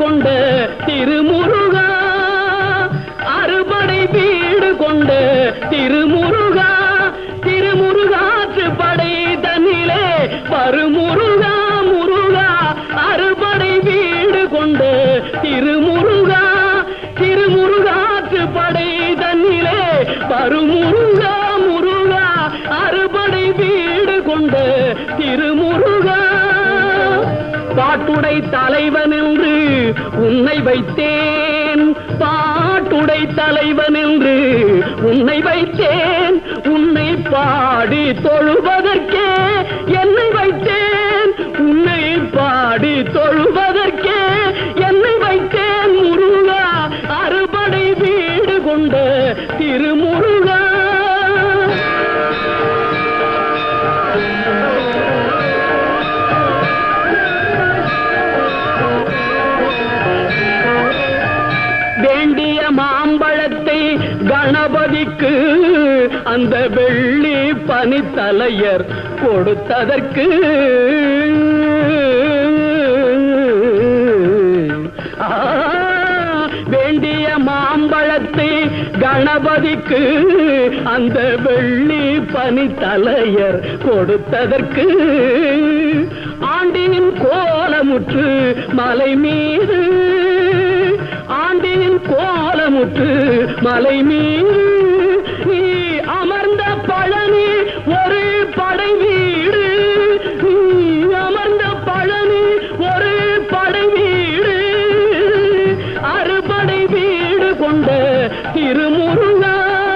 கொண்ட திருமுருகா, அறுபடை வீடு கொண்ட திருமுருகா, திருமுருகாற்று படை தன்னிலே வருமுருகா முருகா, அறுபடை வீடு கொண்ட திருமுருகா, திருமுருகாற்று படை தன்னிலே வருமுருகா முருகா, அறுபடை வீடு கொண்ட திருமுருகா. பாட்டுடை தலைவன் என்று உன்னை வைத்தேன், பாட்டுடை தலைவன் என்று உன்னை வைத்தேன், உன்னை பாடி தொழுவதற்கே என்னை வைத்தேன், உன்னை பாடி தொழுவதற்கே என்னை வைத்தேன் முருகா, அறுபடை வீடு கொண்ட திருமுருகா. வேண்டிய மாம்பழத்தை கணபதிக்கு அந்த வெள்ளி பனித்தலையர் கொடுத்ததற்கு, வேண்டிய மாம்பழத்தை கணபதிக்கு அந்த வெள்ளி பனித்தலையர் கொடுத்ததற்கு, ஆண்டின் கோலமுற்று மலை மீது, ஆண்டின் கோலமுற்று மலை மீது நீ அமர்ந்த பழனி ஒரு படை வீடு, நீ அமர்ந்த பழனி ஒரு படை வீடு, அறுபடை வீடு கொண்ட திருமுருகா.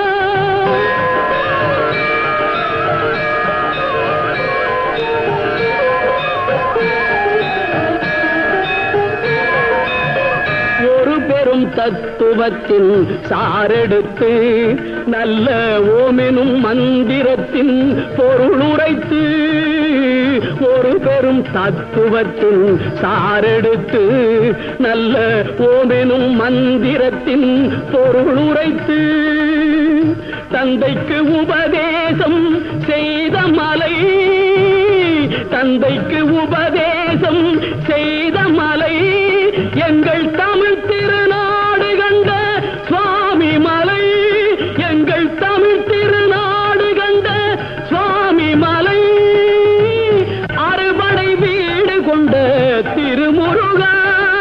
தத்துவத்தின் சாரெடுத்து நல்ல ஓமெனும் மந்திரத்தின் பொருள் உரைத்து, ஒரு பெரும் தத்துவத்தின் சாரெடுத்து நல்ல ஓமெனும் மந்திரத்தின் பொருள் உரைத்து, தந்தைக்கு உபதேசம் செய்த மலை, தந்தைக்கு உபதேசம் செய்த மலை, எங்கள் தமிழ் திருநாடு கண்ட சுவாமி மலை, எங்கள் தமிழ் திருநாடு கண்ட சுவாமி மலை, அறுபடை வீடு கொண்ட திருமுருகா.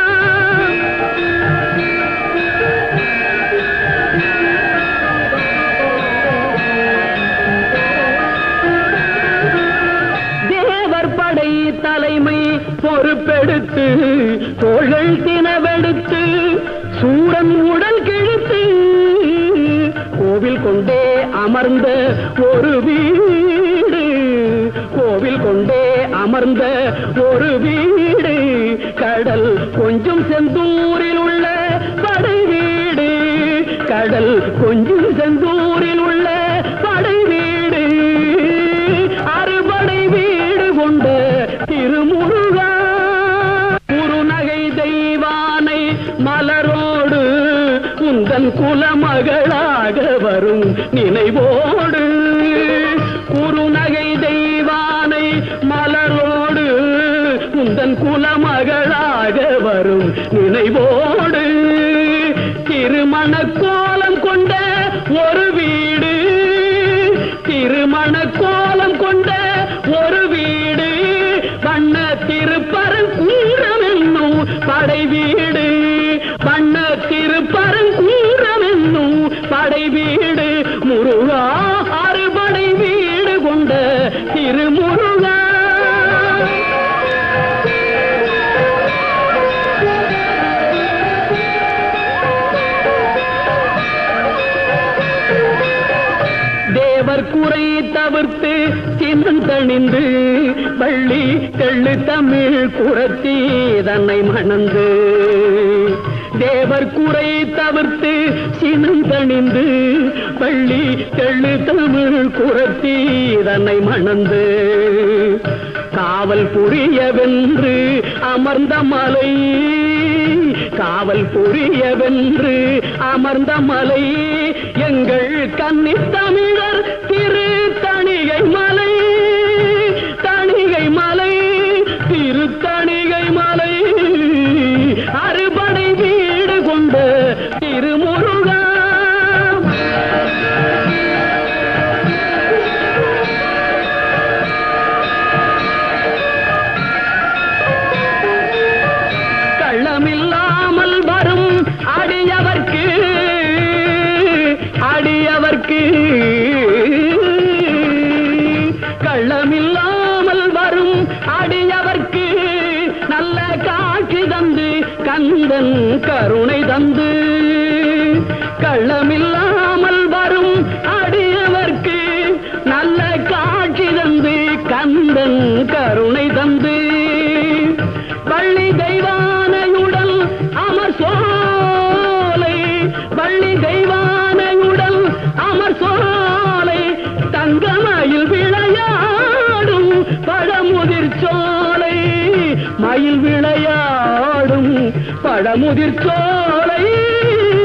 தேவர் படை தலைமை பொறுப்பெடுத்து தோள்கள் தினவெடுத்து சூரன் உடல் கிழித்து, கோவில் கொண்டே அமர்ந்த ஒரு வீடு, கோவில் கொண்டே அமர்ந்த ஒரு வீடு, கடல் கொஞ்சம் செந்தூரில் உள்ள படை வீடு, கடல் கொஞ்சம் செந்தூரில் உள்ள படை வீடு, அறுபடை வீடு கொண்ட திருமுருகா. குறுநகை தெய்வானை மலரோடு உந்தன் குலமகளாக வரும் நினைவோடு, குறுநகை தெய்வானை மலரோடு உந்தன் குலமகளாக வரும் நினைவோடு, திருமண கோலம் கொண்ட ஒரு வீடு, திருமண கோலம் கொண்ட ஒரு வீடு, வண்ண திருப்பரங்குன்றம் என்னும் படை வீடு, வண்ண திருப்பரங்குன்றம் என்னும் படை வீடு முருகா, அறுபடை வீடு கொண்ட திருமுருகா. தேவர் குறை தவிர்த்து சினந்தணிந்து வள்ளி தெள்ளு தமிழ் குரத்தி தன்னை மணந்து, தேவர் குறை தவிர்த்து சினந்தணிந்து வள்ளி தெள்ளு தமிழ் குரத்தி தன்னை மணந்து, காவல் புரியவென்று அமர்ந்த மலை, காவல் புரியவென்று அமர்ந்த மலை, எங்கள் கன்னித் தமிழர் திரு தணிகை மலை, தணிகை மலை, திரு தணிகை மலை, அறுபடை கந்தன் கருணை தந்து கள்ளமில்லாமல் வரும் அடியவர்க்கு நல்ல காட்சி தந்து கந்தன் கருணை தந்து வள்ளி தெய்வானையுடன் அமர் சோலை வள்ளி தெய்வானையுடன் அமர் சோலை தங்கமயில் விளையாடும் பழமுதிர் சோலை மயில் விளையாடும் பழமுதிர் சோலை